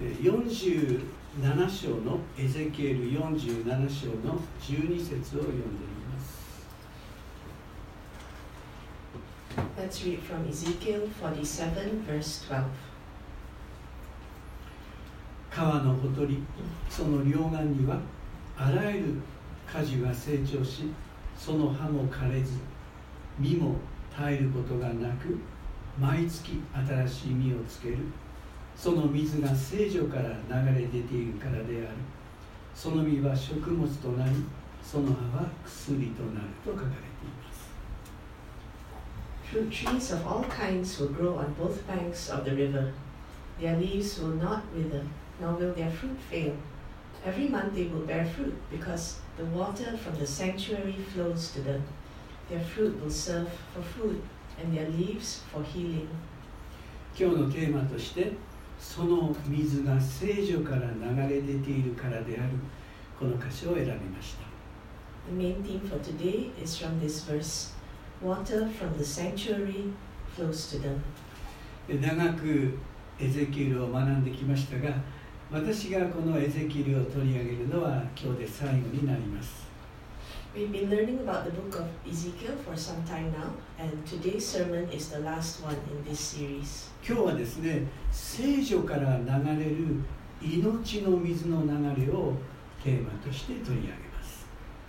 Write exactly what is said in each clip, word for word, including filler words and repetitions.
よんじゅうなな章のエゼキエルよんじゅうなな章のじゅうに節を読んでみます。 Let's read from Ezekiel forty-seven, verse twelve. 川のほとり、その両岸にはあらゆる果樹が成長し、その葉も枯れず、実も絶えることがなく、毎月新しい実をつける。その水が聖女から流れ出ているからである。その実は食物となり、その葉は薬となると書かれています。 Fruit trees of all kinds will grow on both banks of the river. Their leaves will not wither, nor will their fruit fail. Every month they will bear fruit, because the water from the sanctuary flows to them. Their fruit will serve for food, and their leaves for healing. 今日のテーマとして、その水が聖女から流れ出ているからである、この箇所を選びました。 The main theme for today is from this verse. Water from the sanctuary flows to them. 長くエゼキエルを学んできましたが、私がこのエゼキエルを取り上げるのは今日で最後になります。 We've been learning about the book of Ezekiel for some time now, and today's sermon is the last one in this series. 今日はですね、聖女から流れる命の水の流れをテーマとして取り上げます。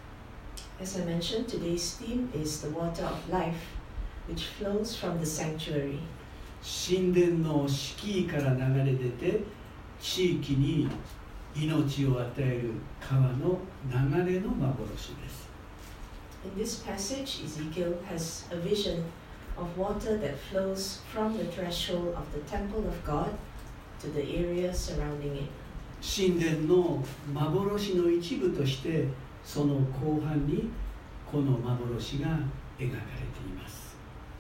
As I mentioned, today's theme is the water of life, which flows from the sanctuary. 神殿の敷居から流れ出て、地域に命を与える川の流れの幻です。 In this passage, Ezekiel has a vision of water that flows from the threshold of the temple of God to the area surrounding it. 神殿の幻の一部として、その後半にこの幻が描かれています。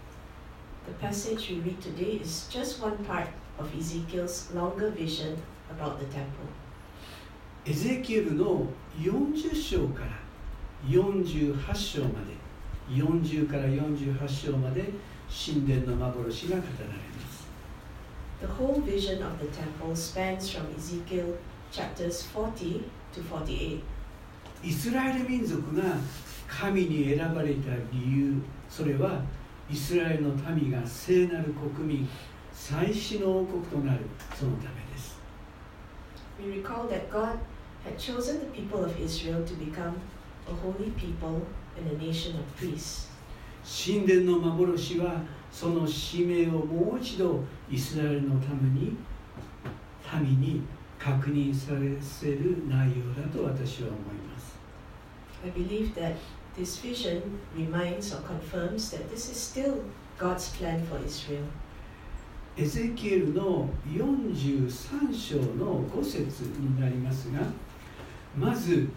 The passage we read today is just one part of Ezekiel's longer vision about the temple. エゼキエルのよんじゅう章からよんじゅうはち章まで、よんじゅうからよんじゅうはち章まで神殿の幻が語られます。 The whole vision of the temple spans from Ezekiel chapters forty to forty-eight. イスラエル民族が神に選ばれた理由、それはイスラエルの民が聖なる国民、祭司の王国となるそのためです。 We recall that God had chosen the people of Israel to become a holy people and a nation of priests. 神殿の幻はその使命をもう一度イスラエルのために民に確認させる内容だと私は思います。 I believe that this vision reminds or confirms that this is still God's plan for Israel. エゼキエルのよんじゅうさん章のご節になりますが、まず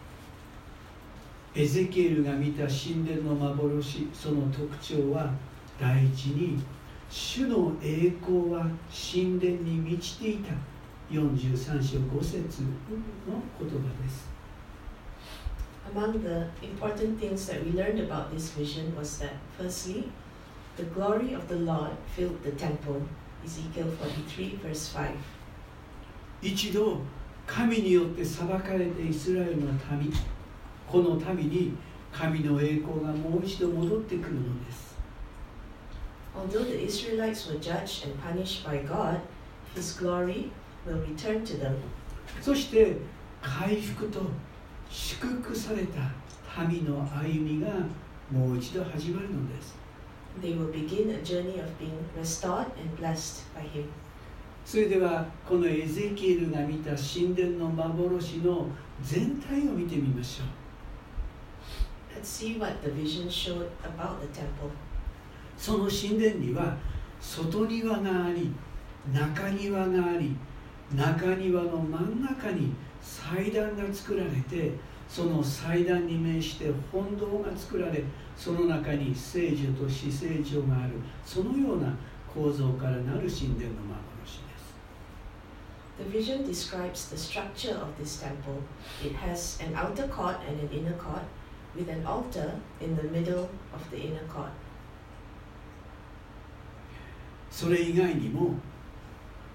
エゼキエルが見た神殿の幻、その特徴は第一に、主の栄光は神殿に満ちていた。よんじゅうさん章ご節の言葉です。 Among the important things that we learned about this vision was that, firstly, the glory of the Lord filled the temple. Ezekiel forty-three, verse five. 一度神によって裁かれてイスラエルの民、この民に神の栄光がもう一度戻ってくるのです。 Although the Israelites were judged and punished by God, His glory will return to them. そして回復と祝福された民の歩みがもう一度始まるのです。 They will begin a journey of being restored and blessed by Him. それではこのエゼキエルが見た神殿の幻の全体を見てみましょう。 Let's see what the vision showed about the temple. その神殿には外庭があり、中庭があり、中庭の真ん中に祭壇が作られて、その祭壇に面して本堂が作られ、その中に聖女と至聖所がある、そのような構造からなる神殿の幻です。 The vision describes the structure of this temple. It has an outer court and an inner court, with an altar in the middle of the inner court. それ以外にも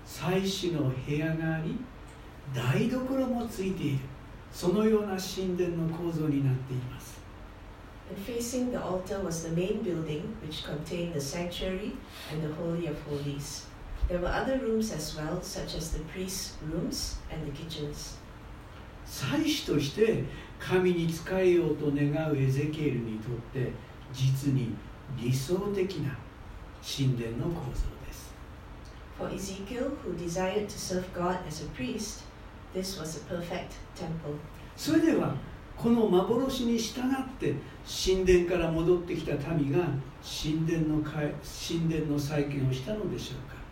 祭司の部屋があり、台所もついている、そのような神殿の構造になっています。 And facing the altar was the main building, which contained the sanctuary and the Holy of Holies. There were other rooms as well, such as the priests' rooms and the kitchens. 祭司として神に仕えようと願うエゼキエルにとって実に理想的な神殿の構造です。 For Ezekiel, who desired to serve God as a priest, this was a perfect temple. それではこの幻に従って神殿から戻ってきた民が神殿の神殿の再建をしたのでしょうか。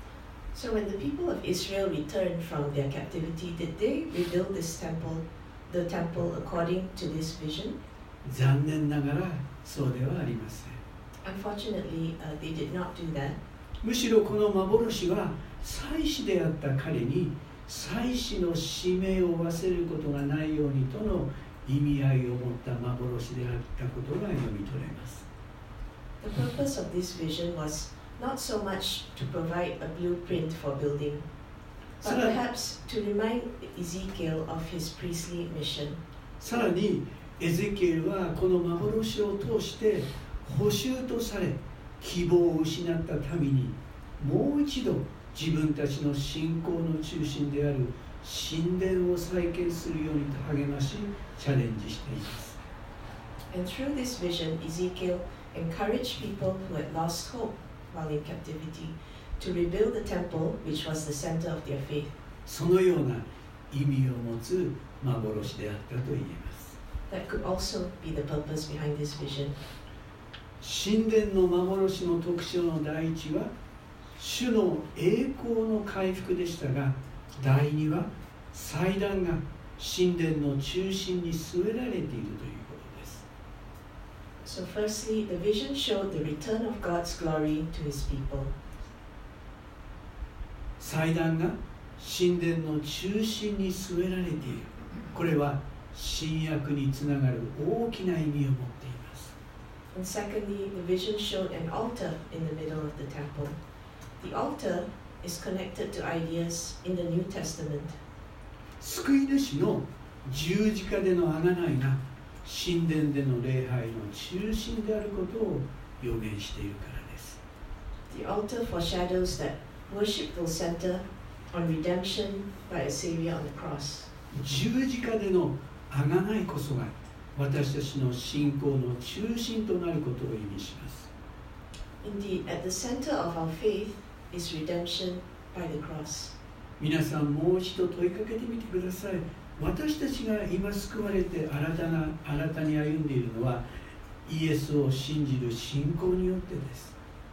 So when the people of Israel returned from their captivity, did they rebuild this temple, the temple according to this vision? 残念ながらそうではありません。 Unfortunately, uh, they did not do that. むしろこの幻は祭司であった彼に祭司の使命を忘れることがないようにとの意味合いを持った幻であったことが読み取れます。 The purpose of this vision was not so much to provide a blueprint for building, but perhaps to remind Ezekiel of his priestly mission. さらにエゼキエルはこの幻を通して捕囚とされ希望を失った民にもう一度自分たちの信仰の中心である神殿を再建するようにと励ましチャレンジしています。 And through this vision, Ezekiel encouraged people who had lost hope while in captivity to rebuild the temple, which was the center of their faith. そのような意味を持つ幻であったと言えます。 That could also be the purpose behind this vision. 神殿の幻の特徴の第一は主の栄光の回復でしたが、第二は祭壇が神殿の中心に据えられているということです。 So firstly, the vision showed the return of God's glory to his people. 祭壇が神殿の中心に据えられている。これは新約につながる大きな意味を持っています。 And secondly, the vision showed an altar in the middle of the temple. The altar is connected to ideas in the New Testament. 救い主の十字架での贖いが神殿での礼拝の中心であることを予言しているからです。 The altar foreshadows that worship will center on redemption by a Savior on the cross. 十字架での贖いこそが私たちの信仰の中心となることを意味します。 Indeed, at the center of our faith is redemption by the cross. 皆さんもう一度問いかけてみてください。私たちが今救われて新たな新たに歩んでいるのはイエスを信じる信仰によってです。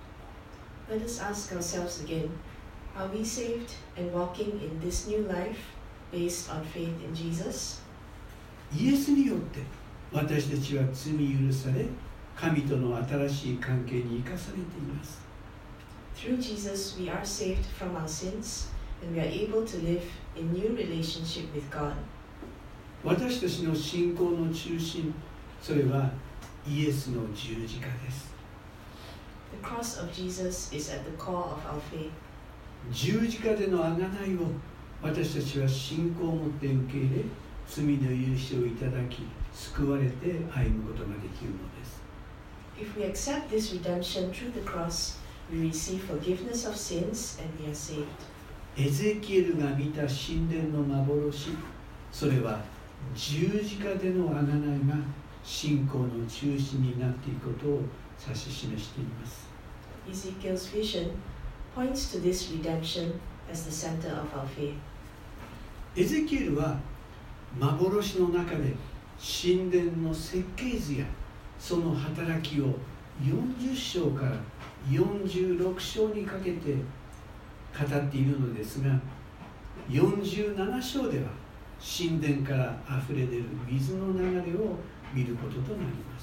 Let us ask ourselves again, are we saved and walking in this new life based on faith in Jesus? イエスによって私たちは罪許され、神との新しい関係に生かされています。 Through Jesus, we are saved from our sins and we are able to live in new relationship with God. 私たちの信仰の中心、それはイエスの十字架です。 The cross of Jesus is at the core of our faith. 十字架での贖いを私たちは信仰を持って受け入れ、罪の許しをいただき、救われて歩むことができるのです。 If we accept this redemption through the cross, we receive forgiveness of sins and we are saved. エゼキエルが見た神殿の幻、それは十字架での贖いが信仰の中心になっていくことを指し示しています。 Ezekiel's vision points to this redemption as the center of our faith. エゼキエルは幻の中で神殿の設計図やその働きをよんじゅっ章からよんじゅうろく章にかけて語っているのですが、よんじゅうなな章では神殿からあふれ出る水の流れを見ることとなります。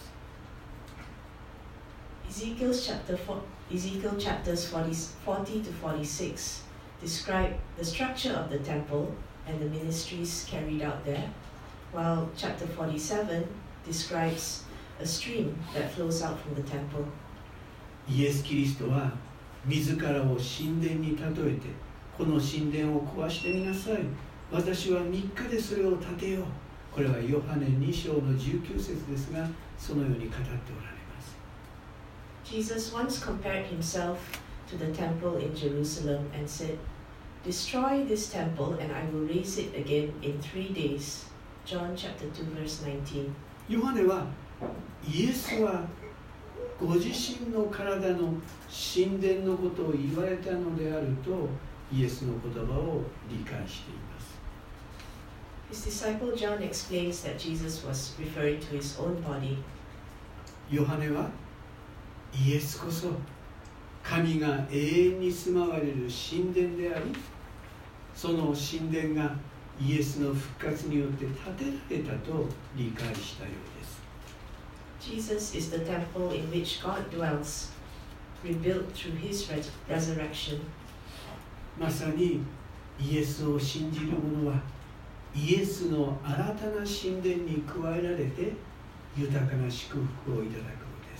Ezekiel's chapter four, Ezekiel chapters forty, forty to forty-six describe the structure of the temple and the ministries carried out there, while chapter forty-seven describes a stream that flows out from the temple. イエス・キリストは自らを神殿に例えてこの神殿を壊してみなさい。私はみっかでそれを建てよう。これはヨハネに章のじゅうきゅう節ですが、そのように語っておられます。 Jesus once compared himself to the temple in Jerusalem and said, Destroy this temple and I will raise it again in three days. John chapter two verse nineteen. ヨハネはイエスはご自身の体の神殿のことを言われたのであるとイエスの言葉を理解しています。 His disciple John explains that Jesus was referring to his own body. ヨハネはイエスこそ神が永遠に住まわれる神殿であり、その神殿がイエスの復活によって建てられたと理解したようです。 Jesus is the temple in which God dwells, rebuilt through his resurrection. まさにイエスを信じる者はイエスの新たな神殿に加えられて豊かな祝福をいただくのです。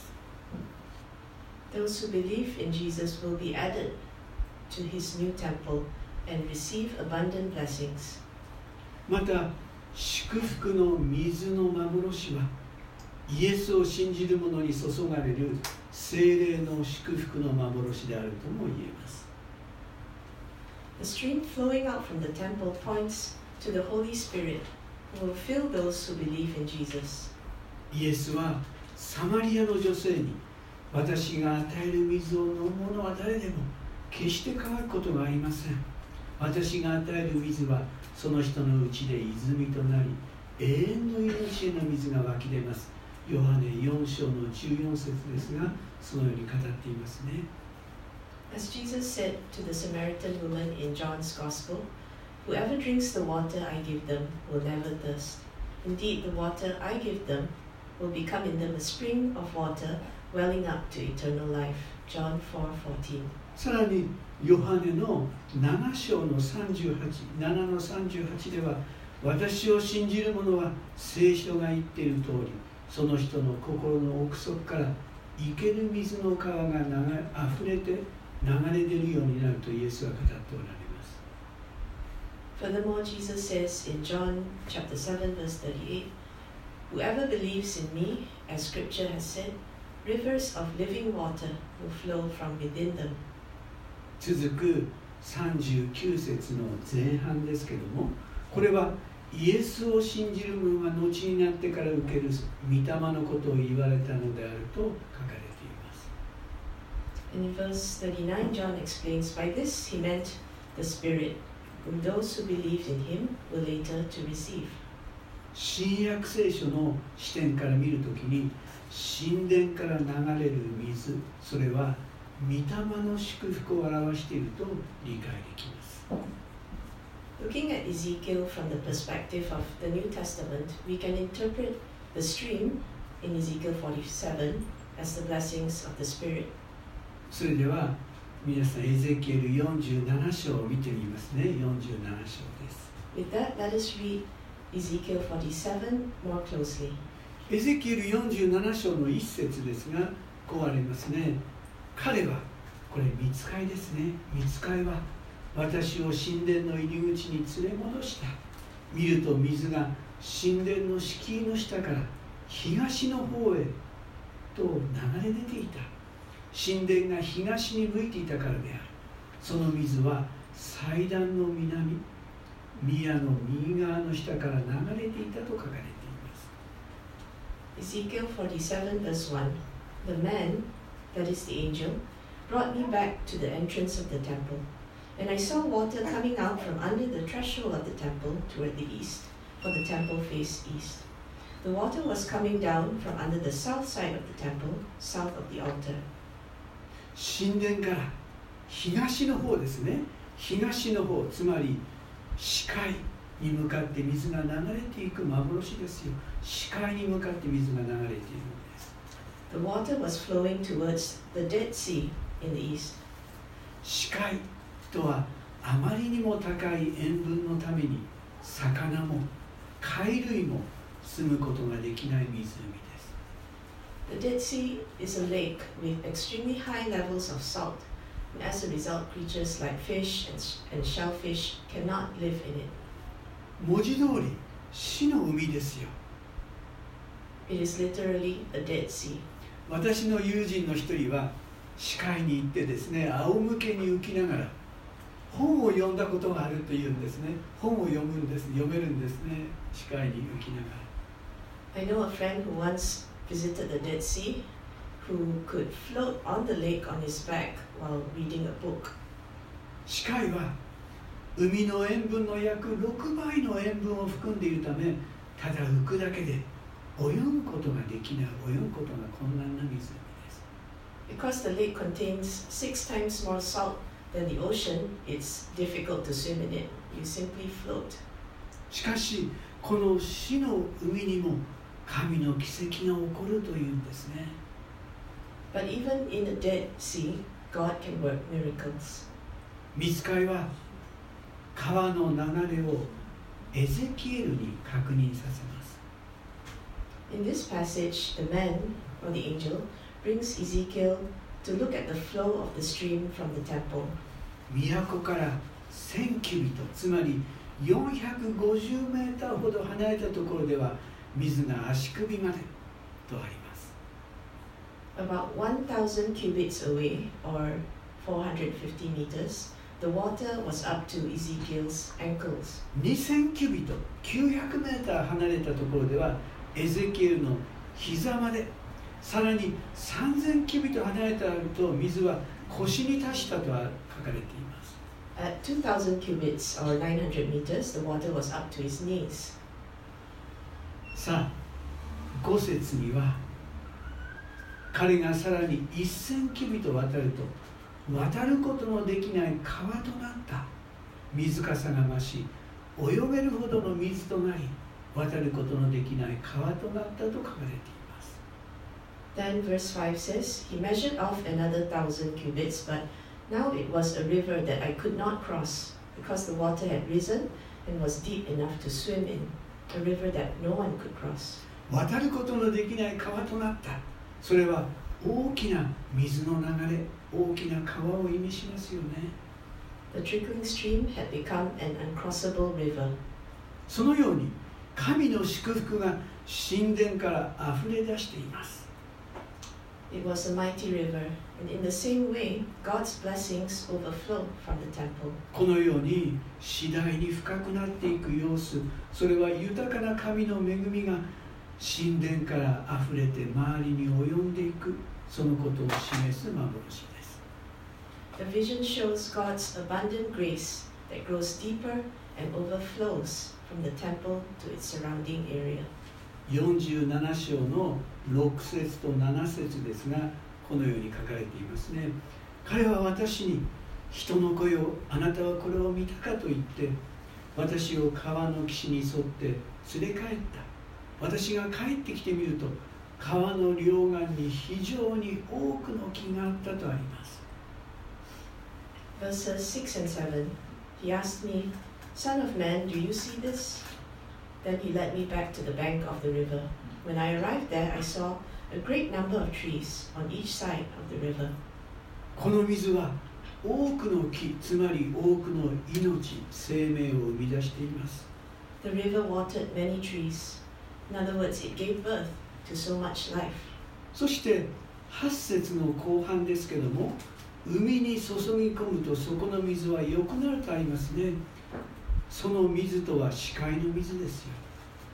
Those who believe in Jesus will be added to his new temple and receive abundant blessings. また祝福の水の幻はイエスを信じる者に注がれる聖霊の祝福の幻であるとも言えます。 The stream flowing out from the temple points to the Holy Spirit who will fill those who believe in Jesus. イエスはサマリアの女性に私が与える水を飲む者は誰でも決して乾くことがありません。私が与える水はその人のうちで泉となり永遠の命への水が湧き出ます。ヨハネよん章のじゅうよん節ですが、そのように語っていますね。 As Jesus said to the Samaritan woman in John's Gospel, Whoever drinks the water I give them will never thirst. Indeed, the water I give them will become in them a spring of water welling up to eternal life. John four fourteen. さらにヨハネのなな章のさんじゅうはち、ななのさんじゅうはちでは、私を信じる者は聖書が言っている通り、その人の心の奥底から生ける水の川があふれて流れ出るようになるとイエスは語っておられます。 Furthermore, Jesus says in John chapter seven verse thirty-eight, Whoever believes in me, as scripture has said, rivers of living water will flow from within them. 続くさんじゅうきゅう節の前半ですけども、これはイエスを信じる者が後になってから受ける御霊のことを言われたのであると書かれています。 In verse thirty-nine, John explains, By this he meant the Spirit, whom those who believed in him will later to receive. 新約聖書の視点から見るときに、神殿から流れる水、それは御霊の祝福を表していると理解できます。 Looking at Ezekiel from the perspective of the New Testament, we can interpret the stream in Ezekiel forty-seven as the blessings of the Spirit. それでは皆さんエゼキエルよんじゅうなな章を見てみますね。よんじゅうなな章です。 With that, let us read Ezekiel forty-seven more closely. エゼキエルよんじゅうなな章の一節ですが、こうありますね。彼は、これ御使いですね。御使いは私を神殿の入り口に連れ戻した。見ると水が神殿の敷居の下から東の方へと流れ出ていた。神殿が東に向いていたからである。その水は祭壇の南、宮の右側の下から流れていたと書かれています。 Ezekiel forty-seven verse one, The man, that is the angel, brought me back to the entrance of the temple, and I saw water coming out from under the threshold of the temple toward the east, for the temple faced east. The water was coming down from under the south side of the temple, south of the altar. 神殿から東の方ですね。東の方、つまり視界に向かって水が流れていく幻ですよ。視界に向かって水が流れているのです。 The water was flowing towards the Dead Sea in the east. 視界とはあまりにも高い塩分のために魚も貝類も住むことができない湖です。 The Dead Sea is a lake with extremely high levels of salt, And as a result, creatures like fish and, sh- and shellfish cannot live in it. 文字通り死の海ですよ。 It is literally a Dead Sea. 私の友人の一人は歯科医に行ってですね、仰向けに浮きながら本を読んだことがあるというんですね。本を読むんです、読めるんですね、歯科医に浮きながら。 I know a friend who once visited the Dead Sea who could float on the lake on his back while reading a book. 歯科医は海の塩分の約ろくばいの塩分を含んでいるため、ただ浮くだけで泳ぐことができない、泳ぐことが困難な湖です。 Because the lake contains six times more salt than the ocean, it's difficult to swim in it. You simply float. しかしこの死の海にも神の奇跡が起こるというんですね。 But even in the Dead Sea, God can work miracles. 御使いは川の流れをエゼキエルに確認させます。 In this passage, the man, or the angel, brings Ezekiel to look at the flow of the stream from the temple. 都からせんキュビト、つまりよんひゃくごじゅうメーターほど離れたところでは水が足首までとあります。 About one thousand cubits away, or four hundred fifty meters, the water was up to Ezekiel's ankles. にせんキュビト、きゅうひゃくメーター離れたところではエゼキエルの膝まで、さらにさんぜんキュビト離れたと水は腰に達したとは書かれています。 At two thousand cubits, or nine hundred meters, the water was up to his knees. さあ、ご節には彼がさらにせんキュビト渡ると渡ることのできない川となった。水かさが増し泳げるほどの水となり渡ることのできない川となったと書かれています。 Then verse five says, He measured off another thousand cubits, but now it was a river that I could not cross, because the water had risen and was deep enough to swim in, a river that no one could cross. 渡ることのできない川となった。それは大きな水の流れ、大きな川を意味しますよね。 The trickling stream had become an uncrossable river. そのように神の祝福が神殿からあふれ出しています。 It was a mighty river, and in the same way, God's blessings overflow from the temple. このように次第に深くなっていく様子、それは豊かな神の恵みが神殿からあふれて周りに及んでいく、そのことを示す幻です。 The vision shows God's abundant grace that grows deeper and overflows from the temple to its surrounding area. よんじゅうなな章のろく節となな節ですが、このように書かれていますね。彼は私に、人の子よ、あなたはこれを見たかと言って、私を川の岸に沿って連れ帰った。私が帰ってきてみると、川の両岸に非常に多くの木があったとあります。 Verses six and seven, he asked me, Son of man, do you see this? Then he led me back to the bank of the river. When I arrived there, I saw a great number of trees on each side of the river. この水は多くの木、つまり多くの命、生命を生み出しています。 The river watered many trees. In other words, it gave birth to so much life. そしてはち節の後半ですけども、海に注ぎ込むとそこの水は良くなるとありますね。その水とは死海の水ですよ。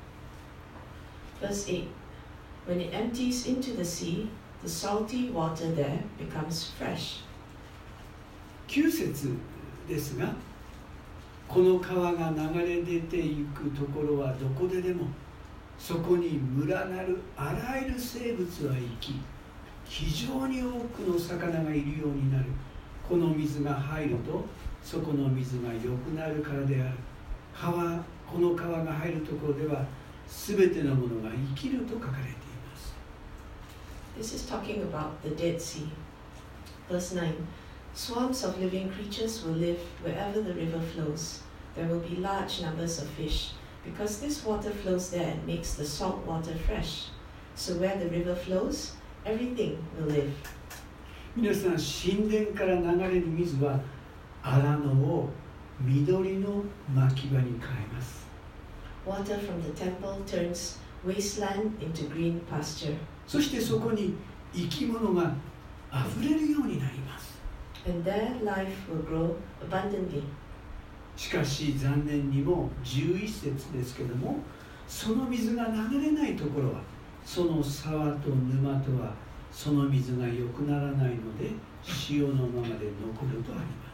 Verse eight, when it empties into the sea, the salty water there becomes fresh. きゅう節ですが、この川が流れ出ていくところはどこででも、そこに群なるあらゆる生物は生き、非常に多くの魚がいるようになる。この水が入ると、そこの水が良くなるからである。川、この川が入るところでは、すべてのものが生きると書かれています。 This is talking about the Dead Sea. Verse nine, swarms of living creatures will live wherever the river flows. There will be large numbers of fish, because this water flows there and makes the salt water fresh. So where the river flows, everything will live. 皆さん、神殿から流れる水は荒野を緑の牧場に変えます。 Water from the temple turns wasteland into green pasture. そしてそこに生き物があふれるようになります。 And their life will grow abundantly. しかし残念にもじゅういっ節ですけども、その水が流れないところはその沢と沼とはその水が良くならないので塩のままで残るとあります。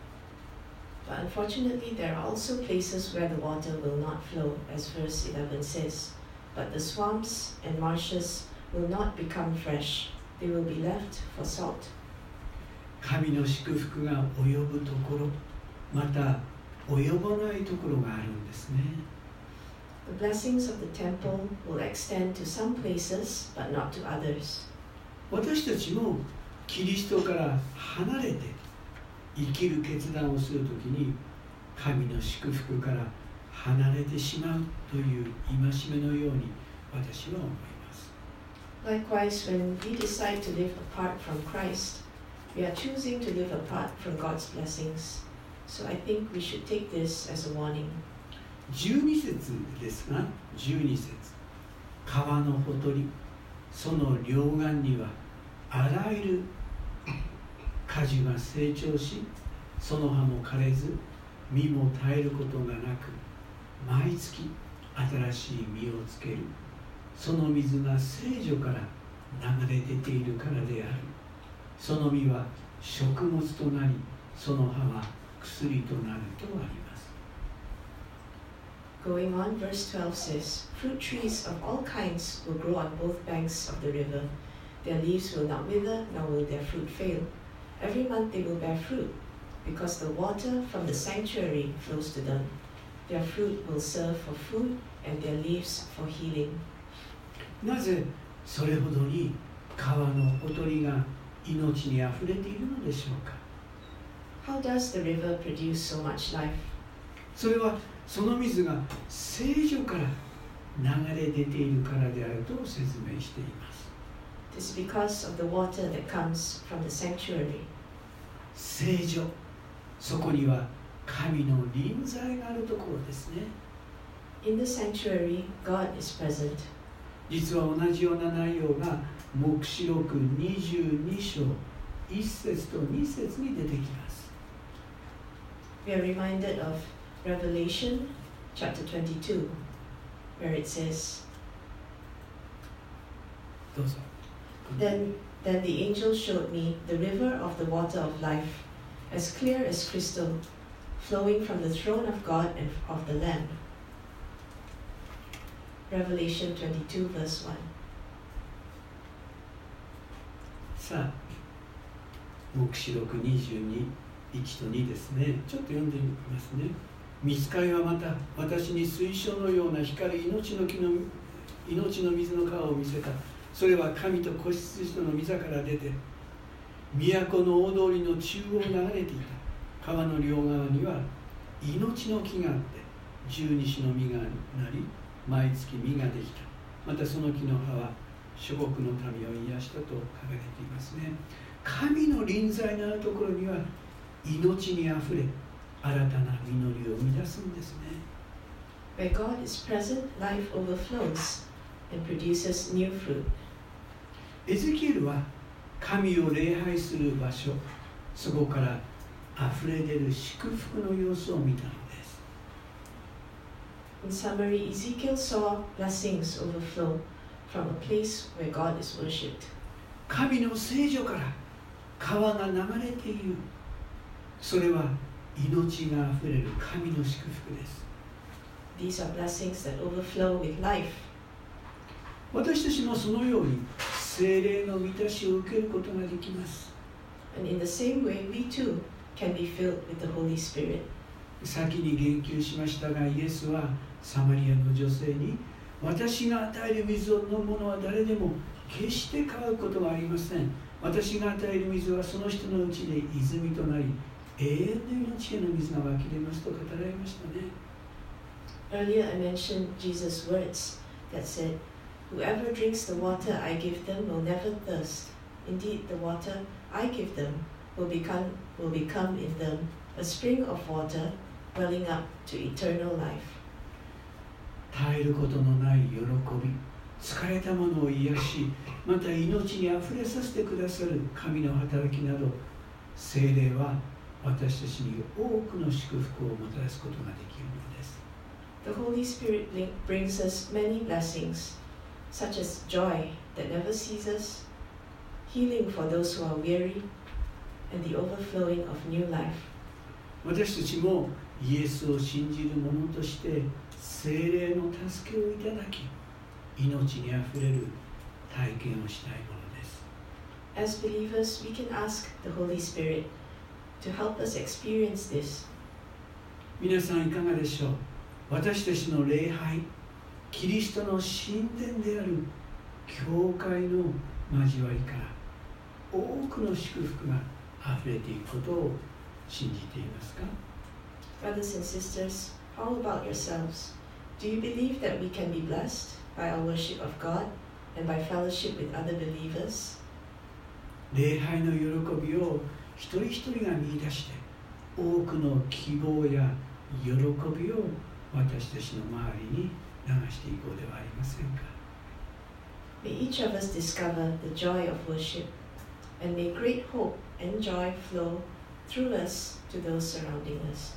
But unfortunately, there are also places where the water will not flow, as verse eleven says. But the swamps and marshes will not become fresh. They will be left for salt. 神の祝福が及ぶところ、また及ばないところがあるんですね。 The blessings of the temple will extend to some places, but not to others. 私たちもキリストから離れて生きる決断をするときに神の祝福から離れてしまうという戒めのように私は思います。 Likewise, when we decide to live apart from Christ, we are choosing to live apart from God's blessings. So I think we should take this as a warning. じゅうに節ですが、じゅうに節、川のほとり、その両岸にはあらゆる果樹が成長し、その葉も枯れず、実も絶えることがなく、毎月新しい実をつける。その水が聖女から流れ出ているからである。その実は食物となり、その葉は薬となるとあります。 Going on, verse twelve says, Fruit trees of all kinds will grow on both banks of the river. Their leaves will not wither, nor will their fruit fail. Every month they will bear fruit, because the water from the sanctuary flows to them. Their fruit will serve for food, and their leaves for healing. なぜそれほどに川のほとりが命にあふれているのでしょうか。 How does the river produce so much life? それはその水が聖女から流れ出ているからであると説明しています。 It is because of the water that comes from the sanctuary. 聖女、そこには神の臨在があるところですね。 In the sanctuary, God is present. 実は同じような内容が黙示録にじゅうに章いっ節とに節に出てきます。 We are reminded of Revelation chapter twenty-two, where it says, どうぞ。 Then, then the angel showed me the river of the water of life, as clear as crystal, flowing from the throne of God and of the Lamb. Revelation twenty-two, verse one. さあ、黙示録にじゅうに、いちとにですね。ちょっと読んでみますね。御使いはまた私に水晶のような光る命の木の命の水の川を見せた。それは神と子羊との御座から出て都の大通りの中央を流れていた。川の両側には命の木があって十二種の実がなり毎月実ができた。またその木の葉は諸国の民を癒したと書かれていますね。神の臨在のあるところには命にあふれ新たな実りを生み出すんですね。 Where God is present, life overflows and produces new fruit. エゼキエルは神を礼拝する場所、そこから溢れ出る祝福の様子を見たのです。 In summary, Ezekiel saw blessings overflow from a place where God is worshipped. 神の聖女から川が流れている。それは命があふれる神の祝福です。 These are blessings that overflow with life. 私たちもそのように聖霊の満たしを受けることができます。 And in the same way, we too can be filled with the Holy Spirit. 先に言及しましたが、イエスはサマリアの女性に、私が与える水を飲む者は誰でも決して乾くことはありません。私が与える水はその人のうちで泉となり、永遠の命への水が湧き出ますと語られましたね。 Earlier, I mentioned Jesus' words that said, Whoever drinks the water I give them will never thirst. Indeed, the water I give them will become, will become in them a spring of water welling up to eternal life. 絶えることのない喜び、疲れたものを癒し、また命にあふれさせてくださる神の働きなど、聖霊は私たちに多くの祝福をもたらすことができるのです。 The Holy Spirit brings us many blessings, such as joy that never ceases, healing for those who are weary, and the overflowing of new life. 私たちもイエスを信じる者として聖霊の助けをいただき、命にあふれる体験をしたいものです。 As believers, we can ask the Holy Spirit to help us experience this. 皆さんいかがでしょう。私たちの礼拝、キリストの神殿である教会の交わりから多くの祝福があふれていくことを信じていますか？ Brothers and sisters, how about yourselves? Do you believe that we can be blessed by our worship of God and by fellowship with other believers? 礼拝の喜びを一人一人が見出して、多くの希望や喜びを私たちの周りに流していこうではありませんか。 May each of us discover the joy of worship, and may great hope and joy flow through us to those surrounding us.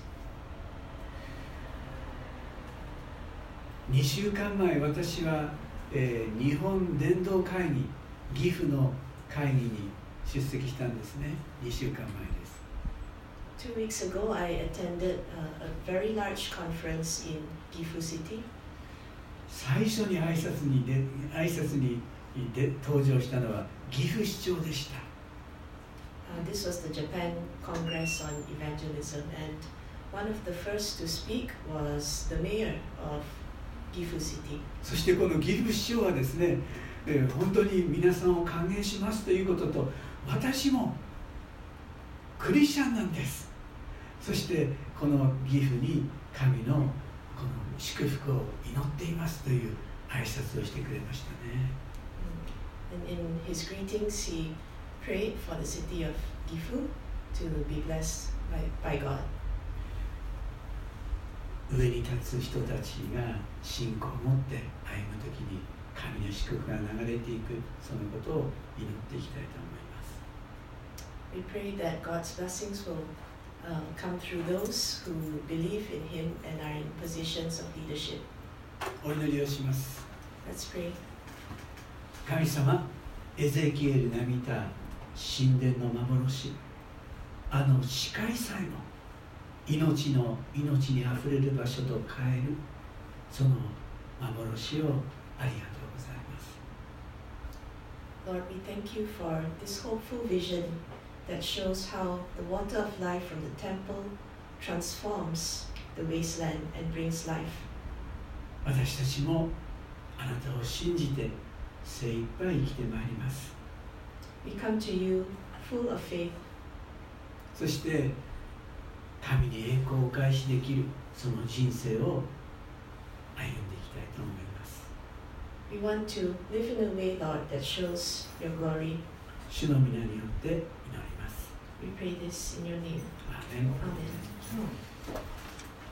にしゅうかんまえ、私は、えー、日本伝道会議、岐阜の会議に出席したんですね。にしゅうかんまえです。 Two weeks ago, I attended a, a very large conference in Gifu City. 最初に挨拶にで挨拶にで登場したのは岐阜市長でした。 Uh, this was the Japan Congress on Evangelism, and one of the first to speak was the mayor of Gifu City. そしてこの岐阜市長はですね、えー、本当に皆さんを歓迎しますということと、私もクリスチャンなんです。そしてこの岐阜に神のこの祝福を祈っていますという挨拶をしてくれましたね。 And in his greetings, he prayed for the city of Gifu to be blessed by, by God. 上に立つ人たちが信仰を持って歩むときに神の祝福が流れていく、そのことを祈っていきたいと思います。 We pray that God's blessings will uh, come through those who believe in Him and are in positions of leadership. お祈りをします。 Let's pray. 神様、エゼキエルが見た神殿の幻、あの視界さえも命の命にあふれる場所と変える、その幻をありがとうございます。 Lord, we thank you for this hopeful vision that shows how the water of life from the temple transforms the wasteland and brings life. 私たちもあなたを信じて精一杯生きてまいります。 We come to you full of faith. そして神に栄光をお返しできるその人生を歩んでいきたいと思います。 We want to live in a way, Lord, that shows your glory. 主の皆によって祈ります。 We pray this in your name. アーメン。 Amen.